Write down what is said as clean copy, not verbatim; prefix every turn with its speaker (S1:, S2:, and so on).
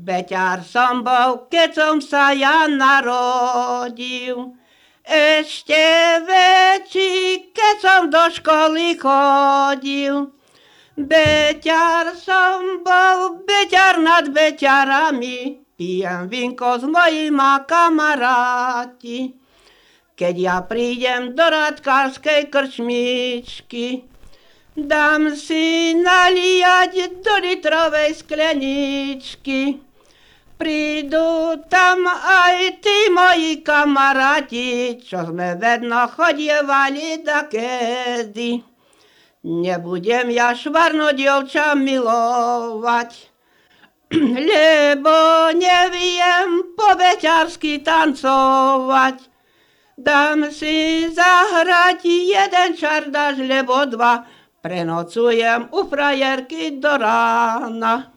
S1: Beťar som bol, keď som sa ja narodil. Ešte väčší, keď som do školy chodil. Beťar som bol, beťar nad beťarami, pijem vínko s mojima kamaráti. Keď ja prídem do radkárskej krčmičky, dám si naliať do litrovej skleničky. Prídu tam aj tí moji kamaráti, čo sme vedno chodievali dakedy. Nebudem ja švarno dievča milovať, lebo neviem po beťarsky tancovať. Dám si zahrať jeden čardaš, lebo dva, prenocujem u frajerky do rána.